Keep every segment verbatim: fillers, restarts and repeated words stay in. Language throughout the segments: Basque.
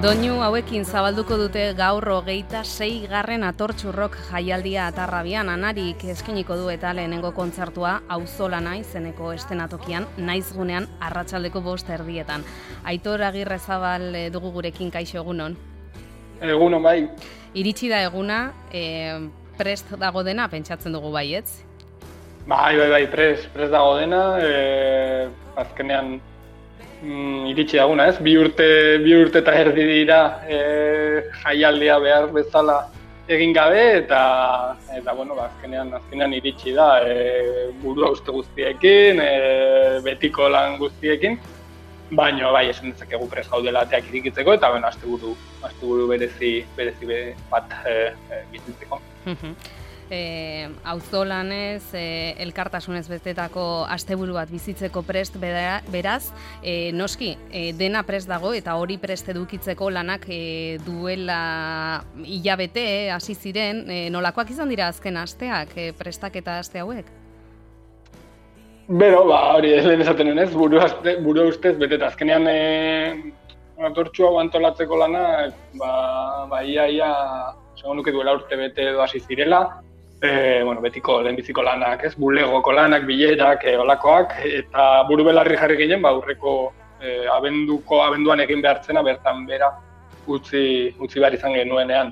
Doinu hauekin zabalduko dute gaur hogeita sei garren atortxurrok jaialdia Atarrabian. Anarik eskeniko du eta lehenengo kontzertua Auzolana izeneko estenatokian, naizgunean arratsaldeko bost erdietan. Aitor Agirrezabal dugu gurekin, kaixo, egunon. Egunon, bai. Iritsi da eguna, e, prest dago dena, pentsatzen dugu baietz? Bai, bai, bai, prest, prest dago dena, e, azkenean mm, iritsi daguna, ez? Bi urte, bi urte eta erdi dira e, jaialdia behar bezala egin gabe, eta, eta bueno, azkenean, azkenean iritsi da, e, burua uste guztiekin, e, betiko lan guztiekin, baina bai, esan dezakegu prest gaudela ateak irikitzeko, eta bueno, asteburu, asteburu berezi, berezi be bat e, e, bizitzeko. E, auzolanez, e, elkartasunez betetako asteburu bat bizitzeko prest bera, beraz, e, noski, e, dena prest dago eta hori prest edukitzeko lanak e, duela hilabete hasi ziren, e, nolakoak izan dira azken asteak, e, prestaketa aste hauek? Bero, ba, hori ez lehen esaten nuen ez, buru, azte, buru ustez beteta azkenean e, atortxu hau antolatzeko lana, ba, ba ia, ia, segon nuke duela urte bete edo hasi zirela, E, bueno, betiko lehenbiziko lanak, ez, bulegoko lanak, bilerak, e, olakoak, eta buru belarri jarri ginen, ba, aurreko e, abenduko, abenduan egin behartzena, bertan bera utzi, utzi behar izan genuenean.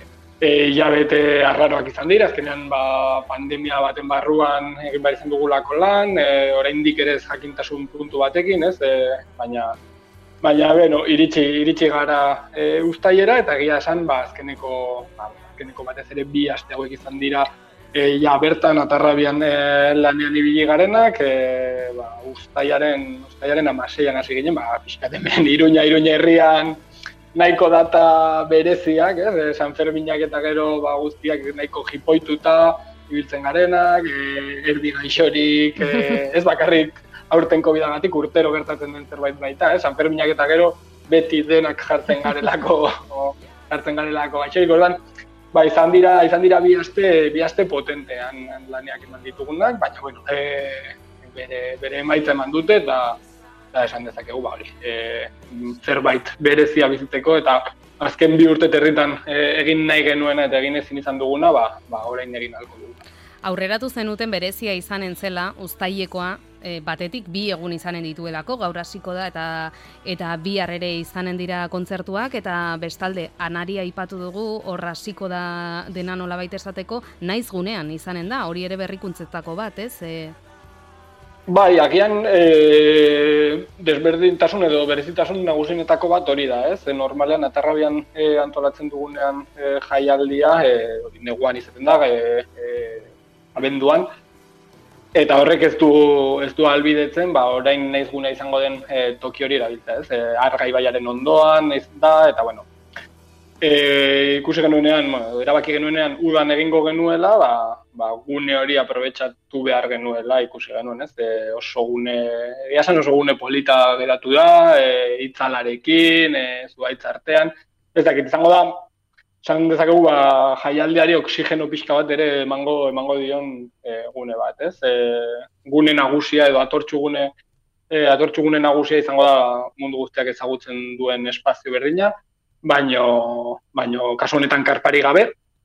E, Ilabete arraroak izan dira, azkenean ba, pandemia baten barruan egin behar izan dugulako lan, e, oraindik ere ez jakintasun puntu batekin, ez, e, baina, baina beno, iritsi, iritsi gara e, uztailera, eta egia esan, ba, azkeneko, ba, azkeneko batez ere bi aste hauek izan dira e, ja bertan Atarrabian e, lanean ibili garenak, e, ba, uztailaren, uztailaren hamaseian hasi ginen, ba, pixkat hemen Iruña, Iruña herrian nahiko data bereziak, ez, San Ferminak eta gero ba, guztiak nahiko jipoituta ibiltzen garenak, e, erdi gaixorik, e, ez bakarrik aurten kobidagatik urtero gertatzen den zerbait baita, ez, San Ferminak eta gero beti denak jartzen garelako, o, jartzen garelako gaixorik, ordan, ba, izan dira, izan dira bi aste, bi aste potentean laneak eman ditugunak, baina, bueno, e, bere, bere emaitza eman dute, eta, eta esan dezakegu, ba, hori, e, zerbait berezia bizitzeko, eta azken bi urte territan e, egin nahi genuena eta egin ezin izan duguna, ba, ba orain egin ahalko dugu. Aurreratu zenuten berezia izanen zela, uztailekoa, e, batetik bi egun izanen dituelako, gaur hasiko da eta eta bihar ere izanen dira kontzertuak, eta bestalde Anaria aipatu dugu, hor hasiko da dena nolabait esateko, naizgunean izanen da, hori ere berrikuntzetako bat, ez? E... Bai, agian e, desberdintasun edo berezitasun nagusienetako bat hori da, ez? E, normalean Atarrabian e, antolatzen dugunean e, jaialdia, e, hori neguan izaten da, e, e, abenduan, eta horrek ez du, ez du ahalbidetzen, ba, orain naizgunea izango den e, toki hori erabiltza, ez? E, Arga ibaiaren ondoan naiz da, eta bueno, e, ikusi genuenean, bueno, erabaki genuenean udan egingo genuela, ba, ba, gune hori aprobetxatu behar genuela ikusi genuen, ez? E, oso gune, egia zen oso gune polita geratu da, e, itzalarekin, e, zuaitz artean, ez dakit izango da, esan dezakegu ba, jaialdiari oxigeno pixka bat ere emango, emango dion e, gune bat, ez? E, gune nagusia edo atortxugune, e, atortxugune nagusia izango da mundu guztiak ezagutzen duen espazio berdina, baino, baino kasu honetan karpari gabe,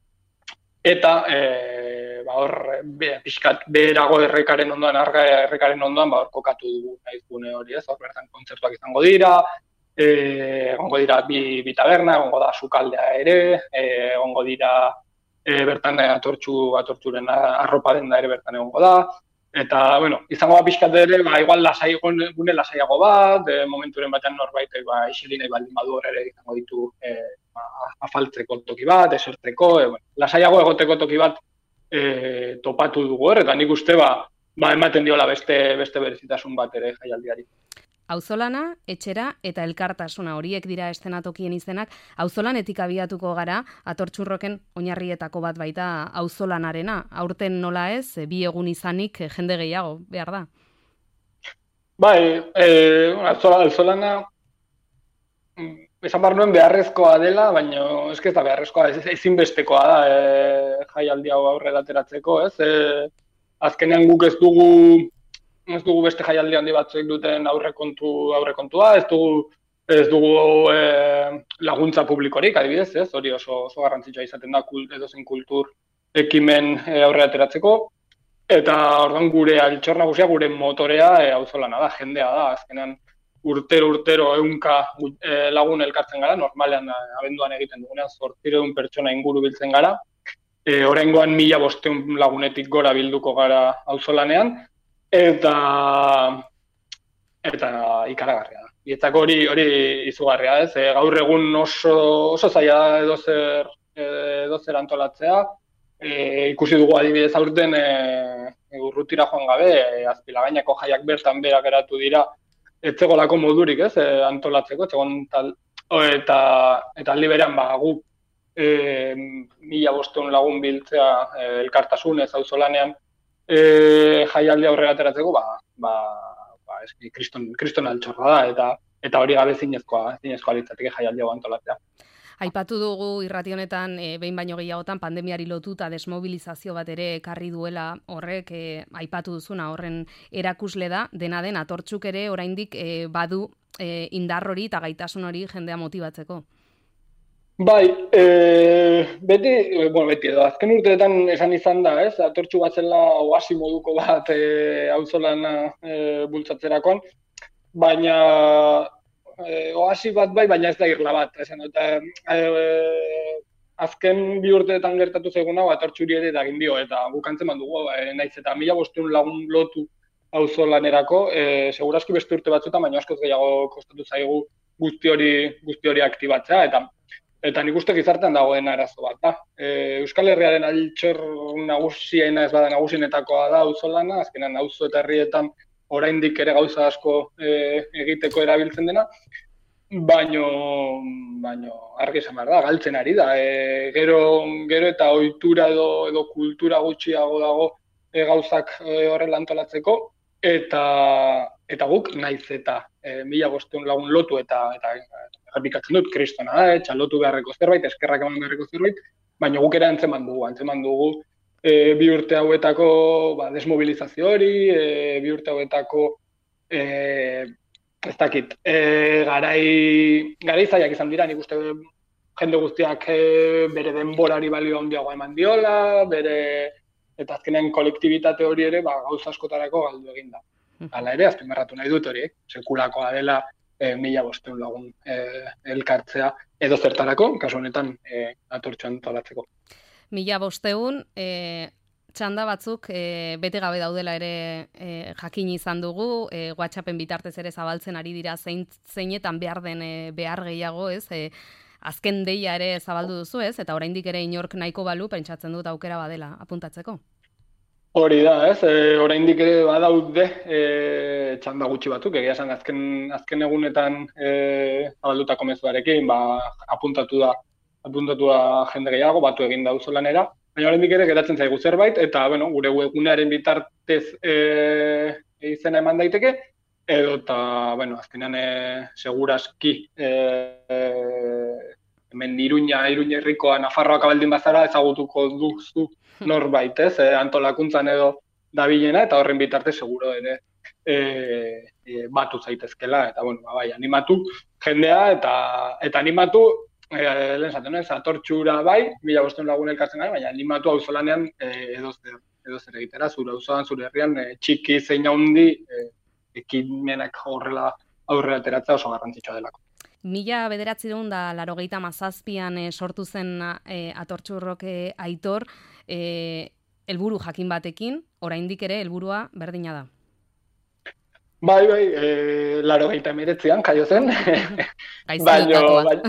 eta e, ba, hor be, pixkat beherago errekaren ondoan, Arga errekaren ondoan, ba, hor kokatu dugu nahiz gune hori, ez? Hor bertan kontzertuak izango dira, E, egongo dira bi, bi taberna, egongo da sukaldea ere, e, egongo dira e, bertan atortxu, atortxuren arropa denda ere bertan egongo da, eta, bueno, izango da pixkat ere, ba, igual lasai, gune lasaiago bat, e, momenturen batean norbait, ba, isilin nahi baldin badu ere izango ditu e, ba, afaltzeko toki bat, esertzeko, e, bueno, lasaiago egoteko toki bat e, topatu dugu hor, eta nik uste, ba, ba, ematen diola beste, beste berezitasun bat ere jaialdiari. Auzolana, etxera eta elkartasuna horiek dira estenatokien izenak. Auzolanetik abiatuko gara, atortxurroken oinarrietako bat baita auzolanarena. Aurten nola ez, bi egun izanik jende gehiago, behar da? Bai, e, auzolana, esan behar nuen beharrezkoa dela, baina eske ez da beharrezkoa, ez, ezinbestekoa da e, jaialdi hau aurrera ateratzeko, ez? E, azkenean guk ez dugu ez dugu beste jaialdi handi batzuek duten aurrekontu aurrekontua, ez dugu ez dugu e, laguntza publikorik, adibidez, ez? Hori oso, oso garrantzitsua izaten da kult, edozein kultur ekimen e, aurrera ateratzeko. Eta orduan gure altxor nagusia, gure motorea e, auzolana da, jendea da. Azkenean urtero urtero ehunka e, lagun elkartzen gara, normalean abenduan egiten dugunean zortziehun pertsona inguru biltzen gara. E, oraingoan mila bostehun lagunetik gora bilduko gara auzolanean, eta eta ikaragarria da. Ietzako hori hori izugarria, ez? E, gaur egun oso oso zaila da edozer edozer antolatzea. E, ikusi dugu adibidez aurten e, urrutira joan gabe, e, Azpilagainako jaiak bertan berak geratu dira, ez zegolako modurik, ez? E, antolatzeko, zegoen tal eta eta aldi berean ba gu e, mila bostehun lagun biltzea e, elkartasunez auzolanean e, jaialdi aurrera ateratzeko, ba ba ba eski kriston kriston altxorra da eta eta hori gabe zinezkoa, zinezkoa litzateke jaialdi hau antolatzea. Aipatu dugu irrati honetan e, behin baino gehiagotan pandemiari lotuta desmobilizazio bat ere ekarri duela horrek e, aipatu duzuna horren erakusle da, dena den atortxuk ere oraindik e, badu e, indar hori eta gaitasun hori jendea motibatzeko. Bai, e, beti, bueno, beti edo, azken urteetan esan izan da, ez? Atortxu bat zela oasi moduko bat e, auzolana e, bultzatzerakoan, baina e, oasi bat bai, baina ez da irla bat. Esan, eta, e, azken bi urteetan gertatu zaigun hau atortxuri ere egin dio, eta bukantzen dugu, e, naiz eta mila bostehun lagun lotu auzolanerako, e, seguraski beste urte batzuetan, baina askoz gehiago kostatu zaigu guzti hori, guzti hori aktibatzea, eta Eta nik uste gizartean dagoen arazo bat da. E, Euskal Herriaren altxor nagusiena ez bada nagusienetakoa da auzolana, azkenan auzo eta herrietan oraindik ere gauza asko e, egiteko erabiltzen dena, baino, baino argi esan behar da, galtzen ari da. E, gero, gero eta ohitura edo, edo kultura gutxiago dago e, gauzak e, horrela antolatzeko, eta eta guk naiz eta e, mila bostehun lagun lotu eta eta errepikatzen dut kristona da, etxa lotu beharreko zerbait, eskerrak eman beharreko zerbait, baina guk ere antzeman dugu, antzeman dugu e, bi urte hauetako ba, desmobilizazio hori, e, bi urte hauetako e, ez dakit, e, garai, garai zaiak izan dira, nik uste jende guztiak e, bere denborari balio handiagoa eman diola, bere eta azkenean kolektibitate hori ere ba, gauza askotarako galdu egin da. Hala ere, azpimarratu nahi dut hori, sekulakoa dela e, mila bostehun lagun e, elkartzea edo zertarako, kasu honetan e, atortxoan tolatzeko. Mila bostehun, e, txanda batzuk e, bete gabe daudela ere e, jakin izan dugu, e, WhatsAppen bitartez ere zabaltzen ari dira zein, zeinetan behar den e, behar gehiago, ez? E, azken deia ere zabaldu duzu, ez? Eta oraindik ere inork nahiko balu, pentsatzen dut aukera badela apuntatzeko. Hori da, ez? E, oraindik ere badaude e, txanda gutxi batzuk, egia esan azken, azken egunetan e, zabaldutako mezuarekin, ba, apuntatu da, apuntatu da jende gehiago, batu egin da auzolanera, baina oraindik ere geratzen zaigu zerbait, eta bueno, gure webgunearen bitartez e, izena eman daiteke, edo eta, bueno, azkenean e, seguraski e, e, hemen Iruña, Iruña herrikoa, Nafarroak abaldin bazara ezagutuko duzu norbait, ez, e, antolakuntzan edo dabilena, eta horren bitarte seguro ere e, e, batu zaitezkela, eta bueno, bai, animatu jendea, eta eta animatu, e, lehen zaten, ez, atortxura bai, mila bostehun lagun elkartzen gara, baina animatu auzolanean e, edo zer, edo zer egitera, zure auzoan, zure herrian, e, txiki zein handi, e, ekimenak horrela aurrera ateratzea oso garrantzitsua delako. Mila bederatziehun da laurogeita hamazazpian e, sortu zen e, atortxurrok e, Aitor, e, helburu jakin batekin, oraindik ere helburua berdina da. Bai, bai, e, laurogeita hemeretzian jaio zen. Baina,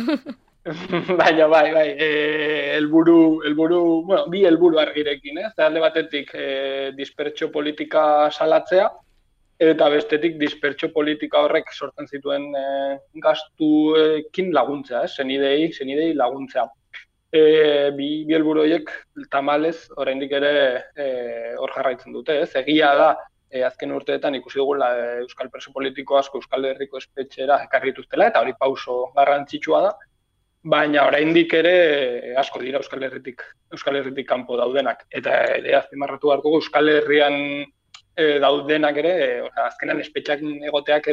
baina, bai, bai, e, helburu, helburu, bueno, bi helburu argirekin, ez? Alde batetik e, dispertsio politika salatzea, eta bestetik dispertsio politika horrek sortzen zituen e, gastuekin laguntzea, eh? senidei, senidei laguntzea. E, bi, bi helburu horiek tamalez oraindik ere e, hor jarraitzen dute, ez? Egia da, e, azken urteetan ikusi dugula e, euskal preso politiko asko Euskal Herriko espetxera ekarri dituztela, eta hori pauso garrantzitsua da, baina oraindik ere e, asko dira Euskal Herritik, Euskal Herritik kanpo daudenak, eta ere azpimarratu beharko Euskal Herrian E, daudenak ere, e, azkenan espetxak egoteak ere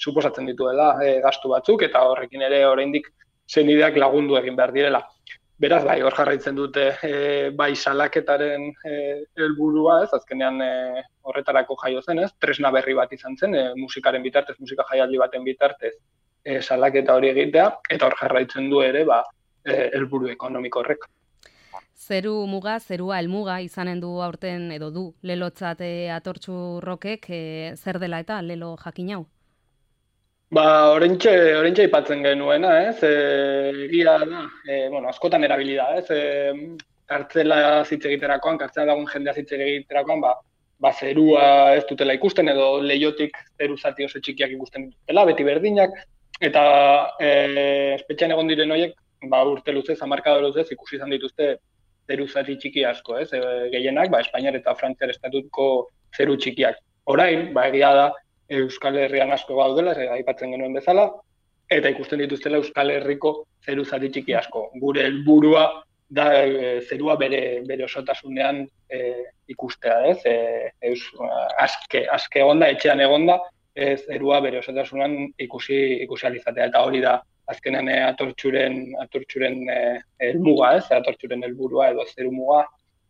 suposatzen dituela e, gastu batzuk, eta horrekin ere oraindik senideak lagundu egin behar direla. Beraz, bai, hor jarraitzen dute e, bai salaketaren helburua, ez, azkenean e, horretarako jaio zen, ez, tresna berri bat izan zen, e, musikaren bitartez, musika jaialdi baten bitartez, e, salaketa hori egitea, eta hor jarraitzen du ere, ba, e, helburu ekonomiko horrek. Zeru muga, zerua helmuga izanen du aurten edo du lelotzat e, Atortxu Rockek, e, zer dela eta lelo jakin hau? Ba, orentxe, orentxe aipatzen genuena, ez, egia da, e, bueno, askotan erabili da, ez, e, kartzela hitz egiterakoan, kartzela dagoen jendea hitz egiterakoan, ba, ba, zerua ez dutela ikusten, edo leiotik zeru zati oso txikiak ikusten dutela, beti berdinak, eta e, espetxean egon diren horiek, ba, urte luzez, hamarkada luzez, ikusi izan dituzte zeru zati txiki asko, ez, e, gehienak, ba, Espainiar eta Frantziar estatutuko zeru txikiak. Orain, ba, egia da, Euskal Herrian asko gaudela, aipatzen genuen bezala, eta ikusten dituztela Euskal Herriko zeru zati txiki asko. Gure helburua da e, zerua bere, bere osotasunean e, ikustea, ez? E, eus, aske, aske egonda, etxean egonda, e, zerua bere osotasunean ikusi, ikusi alizatea. Eta hori da, azkenean e, atortxuren, atortxuren e, helmuga, ez? Atortxuren helburua edo zeru muga.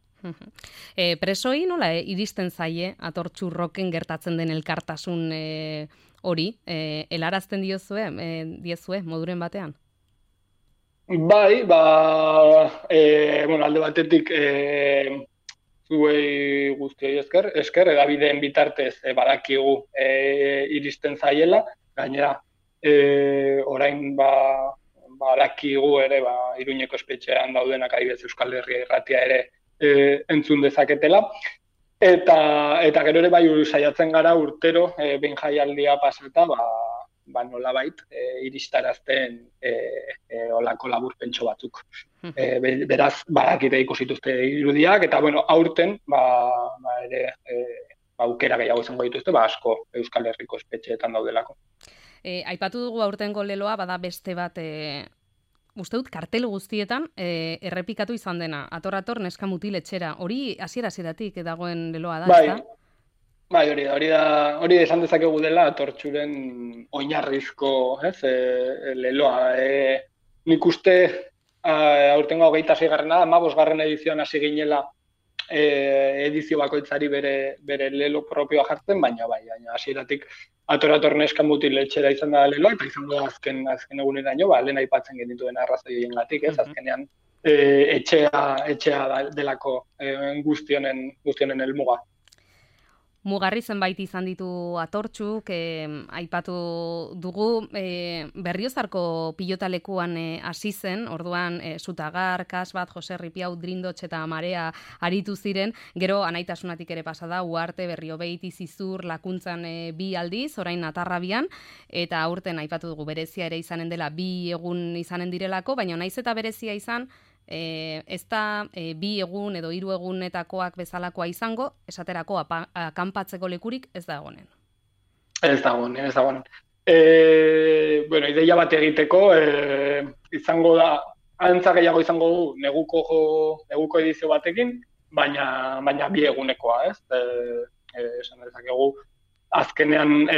E, presoi nola e, iristen zaie Atortxu Rocken gertatzen den elkartasun e, hori, e, helarazten diozue, e, diezue moduren batean? Bai, ba, e, bueno, alde batetik e, zuei guztioi esker, esker, edabideen bitartez e, badakigu e, iristen zaiela, gainera, e, orain ba, badakigu ere, ba, Iruñeko espetxean daudenak adibidez Euskal Herria irratia ere E, entzun dezaketela, eta eta gero ere bai saiatzen gara urtero e, behin jaialdia pasata, ba, ba nolabait e, iristarazten e, e, olako laburpentxo batzuk. E, beraz, badakite ikusituzte irudiak, eta bueno, aurten ba, ba ere e, ba, aukera gehiago izango dituzte, ba asko Euskal Herriko espetxeetan daudelako. E, aipatu dugu aurtengo leloa, bada beste bat... E... Uste dut, kartel guztietan e, errepikatu izan dena. Ator-ator neska mutil etxera. Hori hasiera-hasieratik dagoen leloa da, bai, ezta? Bai, hori da, hori da, hori esan dezakegu dela Atortxuren oinarrizko, ez, e, leloa. E, nik uste aurtengo hogeita seigarrena, hamabosgarren edizioan hasi ginela e, edizio bakoitzari bere, bere lelo propioa jartzen, baina bai, baina hasieratik Ator-ator neska mutil etxera izan da leloa, eta izango da azken, azken eguneraino, ba, lehen aipatzen genituen arrazoi horiengatik, ez, azkenean e, etxea, etxea delako e, guztionen, guztionen helmuga. Mugarri zenbait izan ditu Atortxuk, eh, aipatu dugu eh, Berriozarko pilotalekuan hasi eh, zen, orduan eh, Sutagar, Kasbat, Jose Ripiau, Drindotx eta Marea aritu ziren, gero anaitasunatik ere pasada, Uarte, Berriobeit, Izizur, Lakuntzan eh, bi aldiz, orain Atarrabian, eta aurten aipatu dugu berezia ere izanen dela bi egun izanen direlako, baina naiz eta berezia izan, E, ez da e, bi egun edo hiru egunetakoak bezalakoa izango, esaterako akanpatzeko lekurik ez da egonen. Ez da egonen, ez da egonen. E, bueno, ideia bat egiteko, e, izango da, antza gehiago izango du neguko, neguko edizio batekin, baina, baina bi egunekoa, ez? E, e, esan dezakegu, azkenean e,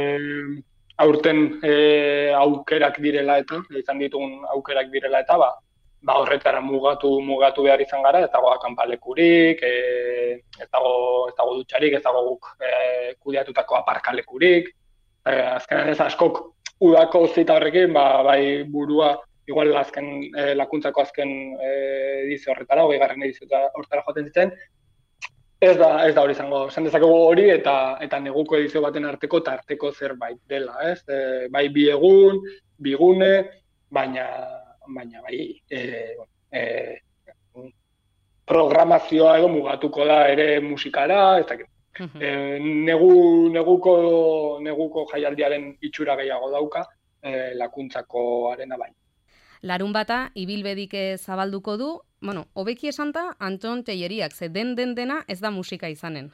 aurten e, aukerak direla eta, izan ditugun aukerak direla eta, ba, ba horretara mugatu mugatu behar izan gara, ez dago akanpalekurik, e, ez dago ez dago dutxarik, ez dago guk e, kudeatutako aparkalekurik. E, azkenean ez askok udako zita horrekin, ba, bai burua igual azken e, lakuntzako azken e, edizio horretara, hogeigarren edizio horretara joaten zitzen. Ez da, ez da hori izango, esan dezakegu hori eta eta neguko edizio baten arteko tarteko zerbait dela, ez? E, bai bi egun, bi gune, baina baina bai e, e, programazioa edo mugatuko da ere musikara, ez dakit. E, negu, neguko, neguko jaialdiaren itxura gehiago dauka, e, lakuntzako arena bai. Larun bata, ibilbedik zabalduko du, bueno, hobeki esanta, Anton Telleriak, ze den den dena ez da musika izanen.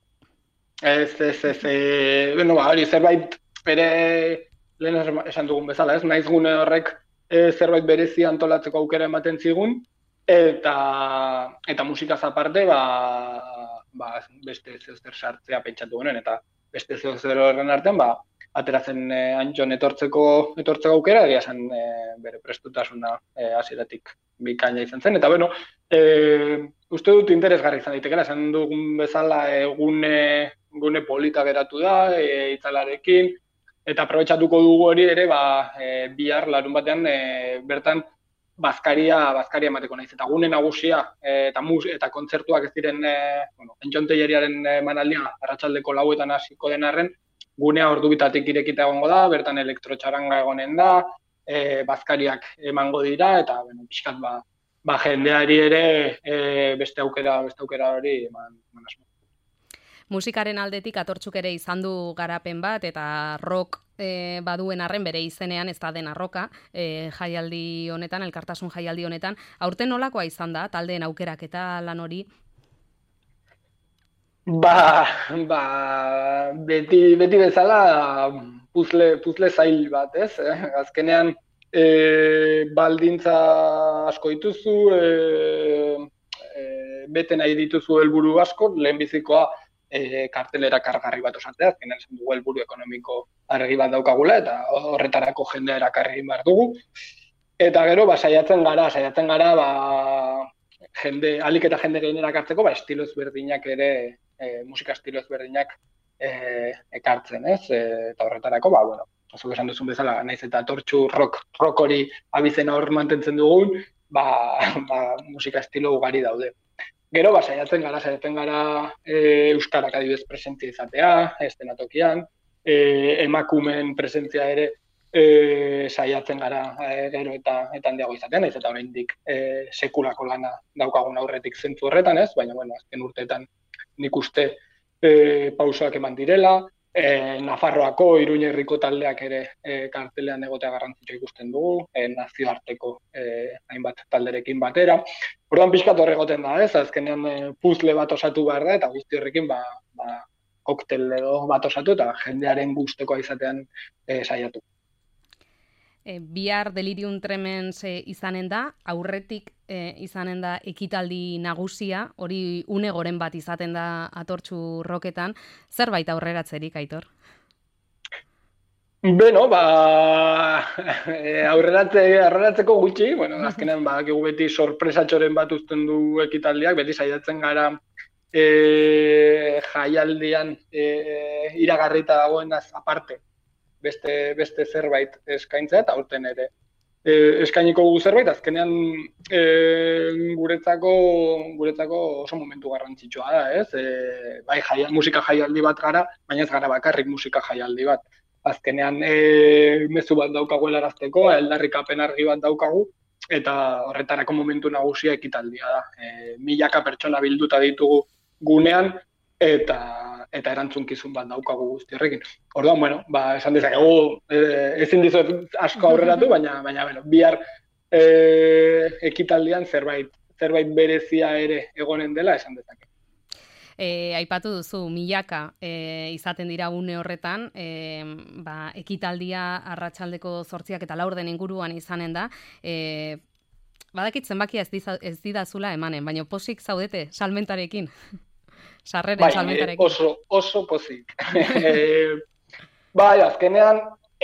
Ez, ez, ez, e, bueno, ba, hori zerbait bere lehen esan dugun bezala, ez, naiz gune horrek E, zerbait berezi antolatzeko aukera ematen zigun, eta eta musikaz aparte, ba, ba, beste zeozer sartzea pentsatu honen, eta beste zeozer horren artean, ba, ateratzen e, Antxon etortzeko etortzeko aukera, egia zen e, bere prestutasuna e, hasieratik bikaina izan zen, eta bueno, e, uste dut interesgarri izan daitekeela, esan dugun bezala egune, gune polita geratu da, e, itzalarekin, eta aprobetxatuko dugu hori ere, ba, e, bihar larun batean e, bertan bazkaria, bazkaria emateko naiz, eta gune nagusia e, eta mus, eta kontzertuak ez diren, e, bueno, Antxon Telleriaren e, manaldia arratsaldeko lauetan hasiko den arren, gunea ordubitatik irekita egongo da, bertan elektrotxaranga egonen da, e, bazkariak emango dira, eta bueno, pixkat ba, ba jendeari ere e, beste aukera, beste aukera hori eman, eman asmo. Musikaren aldetik Atortxuk ere izan du garapen bat, eta rock e, baduen arren bere izenean ez da dena roka, e, jaialdi honetan, elkartasun jaialdi honetan. Aurten nolakoa izan da, taldeen aukerak eta lan hori? Ba, ba, beti, beti bezala puzle, puzle zail bat, ez? Eh? Azkenean, e, baldintza asko dituzu, e, e, bete nahi dituzu helburu asko, lehenbizikoa e, kartelera kargarri bat osatzea, azkenean zen dugu helburu ekonomiko argi bat daukagula, eta horretarako jendea erakarri behar dugu. Eta gero, ba, saiatzen gara, saiatzen gara, ba, jende, alik eta jende gehien erakartzeko, ba, estilo ezberdinak ere, E, musika estilo ezberdinak e, ekartzen, ez? E, eta horretarako, ba, bueno, oso esan duzun bezala, naiz eta Atortxu rock, rock hori abizena hor mantentzen dugun, ba, ba, musika estilo ugari daude. Gero, ba, saiatzen gara, saiatzen gara e, euskarak adibidez presentzia izatea, estenatokian, e, emakumen presentzia ere e, saiatzen gara e, gero eta eta handiago izatean, naiz eta oraindik e, sekulako lana daukagun aurretik zentzu horretan, ez? Baina, bueno, azken urteetan nik uste e, pausoak eman direla, e, Nafarroako, Iruña herriko taldeak ere e, kartelean egotea garrantzitsua ikusten dugu, e, nazioarteko e, hainbat talderekin batera. Orduan pixkat hor egoten da, ez? Azkenean e, puzle bat osatu behar da, eta guzti horrekin ba, ba, koktel edo bat osatu, eta jendearen gustekoa izatean e, saiatu. E, bihar Delirium Tremens e, izanen da, aurretik e, izanen da ekitaldi nagusia, hori une goren bat izaten da Atortxu roketan, zerbait aurreratzerik, Aitor? Beno, ba, aurreratze, aurreratzeko gutxi, bueno, azkenean badakigu beti sorpresatxoren bat uzten du ekitaldiak, beti saiatzen gara e, jaialdian e, iragarrita dagoenaz aparte. Beste, beste zerbait eskaintza, eta aurten ere e, eskainiko gu zerbait, azkenean e, guretzako, guretzako oso momentu garrantzitsua da, ez? E, bai, jaial, musika jaialdi bat gara, baina ez gara bakarrik musika jaialdi bat. Azkenean e, mezu bat daukagu helarazteko, aldarrikapen argi bat daukagu, eta horretarako momentu nagusia ekitaldia da. E, milaka pertsona bilduta ditugu gunean, eta eta erantzunkizun bat daukagu guzti horrekin. Orduan, bueno, ba, esan dezakegu, eh, ezin dizuet asko aurreratu, baina, baina, bueno, bihar eh, ekitaldian zerbait, zerbait berezia ere egonen dela esan dezake. E, aipatu duzu, milaka e, izaten dira une horretan, e, ba, ekitaldia arratsaldeko zortziak eta laurden inguruan izanen da, e, badakit zenbakia ez, diza, ez didazula emanen, baina posik zaudete salmentarekin. Sarreren bai, salmentarekin. Oso, oso pozik. e, bai, azkenean,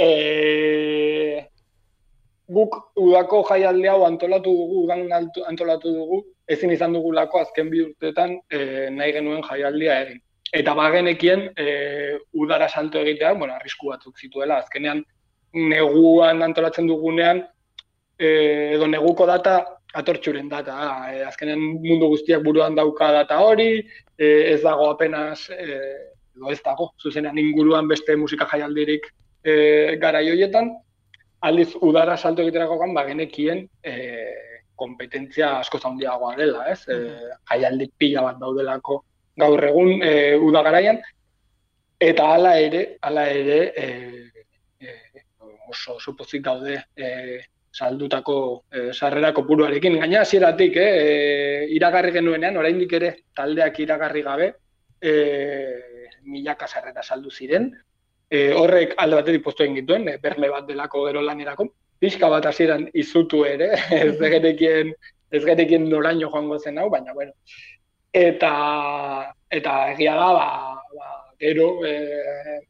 e, guk udako jaialdi hau antolatu dugu, udan antolatu dugu, ezin izan dugulako azken bi urteetan e, nahi genuen jaialdia egin. Eta bagenekien e, udara salto egitea, bueno, arrisku batzuk zituela, azkenean neguan antolatzen dugunean, e, edo neguko data Atortxuren data, e, azkenean mundu guztiak buruan dauka data hori, e, ez dago apenas, e, edo ez dago, zuzenean inguruan beste musika jaialdirik e, garai horietan, aldiz udara salto egiterakoan bagenekien e, kompetentzia asko handiagoa dela, ez? E, jaialdi pila bat daudelako gaur egun e, uda garaian, eta hala ere, hala ere e, e, oso, oso pozik daude e, saldutako e, sarrera kopuruarekin. Gaina hasieratik, eh, iragarri genuenean, oraindik ere taldeak iragarri gabe, e, milaka sarrera saldu ziren. E, horrek alde batetik poztu egin gituen, e, berme bat delako gero lanerako. Pixka bat hasieran izutu ere, ez gerekien, ez gerekien noraino joango zen hau, baina bueno. Eta, eta egia da, ba, ba, gero, e,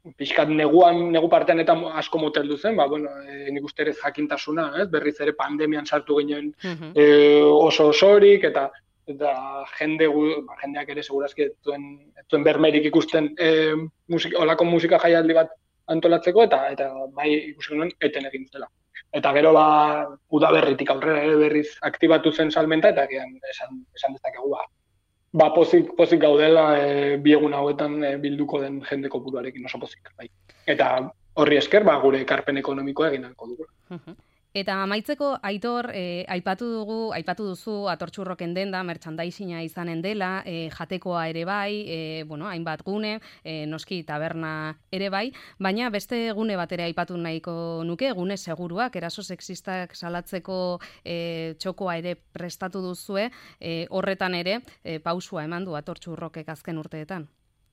pixkat neguan, negu partean eta asko moteldu zen, ba, bueno, e, nik uste ere jakintasuna, ez? Berriz ere pandemian sartu ginen Mhm. e, oso osorik, eta eta jende gu, ba, jendeak ere segurazki ez zuen, ez zuen bermerik ikusten e, musika, olako musika jaialdi bat antolatzeko, eta eta bai ikusi genuen eten egin zela. Eta gero ba, udaberritik aurrera ere berriz aktibatu zen salmenta, eta gian esan, esan dezakegu ba, ba pozik, pozik gaudela e, bi egun hauetan e, bilduko den jende kopuruarekin oso pozik. Bai. Eta horri esker, ba, gure ekarpen ekonomikoa egin ahalko dugu. Mhm. Eta amaitzeko, Aitor, eh, aipatu dugu, aipatu duzu atortxurroken denda, merchandisinga izanen dela, eh, jatekoa ere bai, eh, bueno, hainbat gune, eh, noski taberna ere bai, baina beste gune bat ere aipatu nahiko nuke, gune seguruak, eraso sexistak salatzeko eh, txokoa ere prestatu duzue, eh, horretan ere eh, pausua eman du atortxurrokek azken urteetan.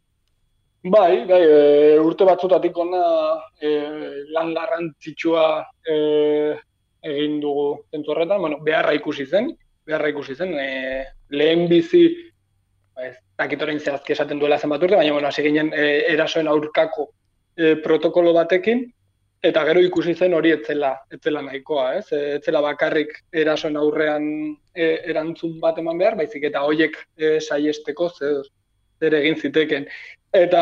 Bai, bai, e, urte batzutatik ona e, lan garrantzitsua e, egin dugu zentzu horretan, bueno, beharra ikusi zen, beharra ikusi zen, e, lehen bizi, ba, ez dakit orain zehazki esaten duela zenbat urte, baina bueno, hasi ginen e, erasoen aurkako e, protokolo batekin, eta gero ikusi zen hori etzela, etzela nahikoa, ez? E, etzela bakarrik erasoen aurrean e, erantzun bat eman behar, baizik eta hoiek e, saiesteko zer, zer egin ziteken. Eta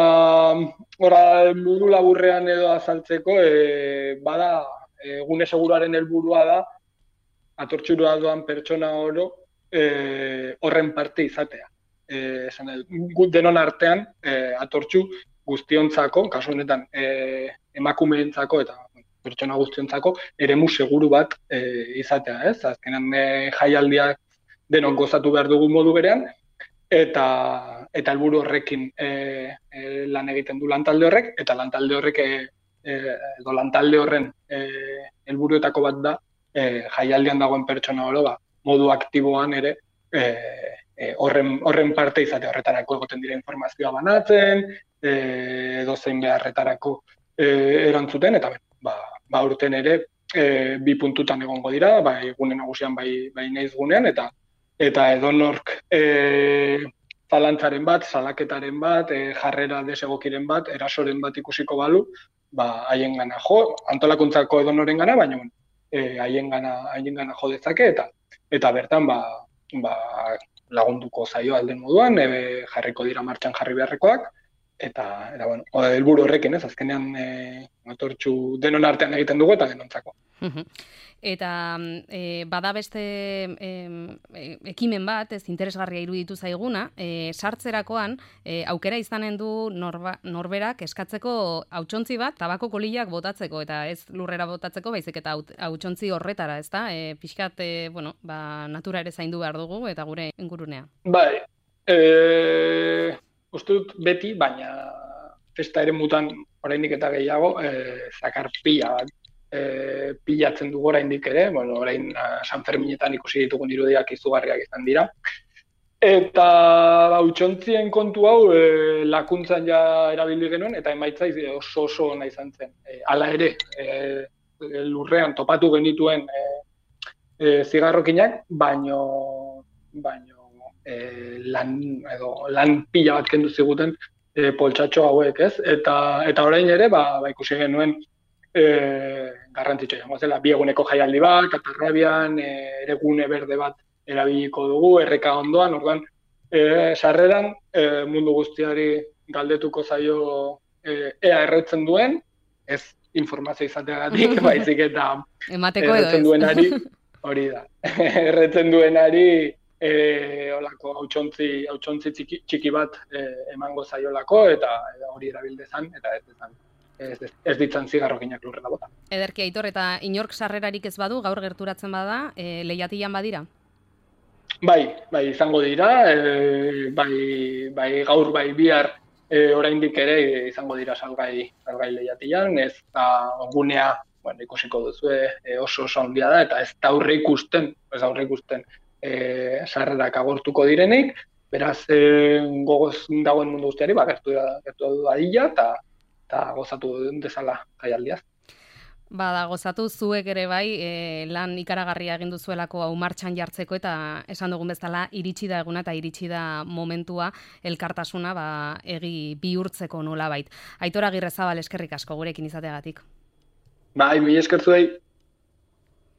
ora modu laburrean edo azaltzeko, e, bada e, gune seguruaren helburua da atortxura doan pertsona oro e, horren parte izatea. E, esan gut denon artean e, atortxu guztiontzako, kasu honetan e, emakumeentzako eta pertsona guztiontzako eremu seguru bat e, izatea, ez? Azkenan e, jaialdiak denok gozatu behar dugu modu berean, eta eta helburu horrekin e, e, lan egiten du lantalde horrek, eta lantalde horrek e, e, edo lantalde horren helburuetako e, bat da e, jaialdian dagoen pertsona oro ba, modu aktiboan ere e, e, horren, horren parte izate horretarako egoten dira informazioa banatzen, e, edo zein beharretarako e, erantzuten, eta ba, ba urten ere e, bi puntutan egongo dira, bai gune nagusian bai, bai naiz gunean, eta eta edonork e, zalantzaren bat, salaketaren bat, e, jarrera desegokiren bat, erasoren bat ikusiko balu, ba, haien gana jo, antolakuntzako edonoren gana, baina e, haien gana, haien gana jo dezake, eta eta bertan ba, ba, lagunduko zaio alden moduan, e, jarriko dira martxan jarri beharrekoak, eta, eta bueno, helburu horrekin, ez, azkenean e, atortxu denon artean egiten dugu eta denontzako. Eta e, bada beste e, ekimen bat, ez interesgarria iruditu zaiguna, e, sartzerakoan e, aukera izanen du norba, norberak eskatzeko hautsontzi bat, tabako kolilak botatzeko, eta ez lurrera botatzeko, baizik eta hautsontzi horretara, ezta? E, pixkat, e, bueno, ba, natura ere zaindu behar dugu, eta gure ingurunea. Bai, e, uste dut beti, baina festa ere mutan oraindik eta gehiago, e, zakar pila bat. E, pilatzen dugu oraindik ere, bueno, orain San Ferminetan ikusi ditugun irudiak izugarriak izan dira. Eta hautsuntzien kontu hau e, lakuntzan ja erabili genuen, eta emaitza oso oso ona izan zen. E, hala ere, e, lurrean topatu genituen e, e, zigarrokinak, baino, baino e, lan, edo, lan pila bat kendu ziguten e, poltsatxo hauek, ez? Eta, eta orain ere, ba, ba ikusi genuen E, garrantzitsua izango zela, bi eguneko jaialdi bat, Katarrabian, e, ere gune berde bat erabiliko dugu, erreka ondoan, orduan, e, sarreran e, mundu guztiari galdetuko zaio e, ea erretzen duen, ez informazio izateagatik, baizik eta emateko erretzen duenari, hori da, erretzen duenari e, olako hautsontzi, hautsontzi txiki, txiki bat e, emango zaiolako, eta hori erabildezan, eta ez dezan. Ez, ez, ez ditzan zigarrokinak lurrera bota. Ederki, Aitor, eta inork sarrerarik ez badu, gaur gerturatzen bada, e, lehiatilan badira? Bai, bai, izango dira, e, bai, bai, gaur, bai, bihar e, oraindik ere izango dira salgai, salgai lehiatilan, ez da gunea, bueno, ikusiko duzu e, oso oso handia da, eta ez da aurre ikusten, ez aurre ikusten e, sarrerak agortuko direnik, beraz, e, gogoz dagoen mundu guztiari, ba, gertu da, gertu da dadila, eta eta gozatu dezala jaialdiaz. Bada, gozatu zuek ere bai, e, lan ikaragarria egin duzuelako hau martxan jartzeko eta esan dugun bezala iritsi da eguna eta iritsi da momentua elkartasuna ba, egi bihurtzeko nolabait. Aitor Agirrezabal eskerrik asko gurekin izateagatik. Bai, mi eskertzuei.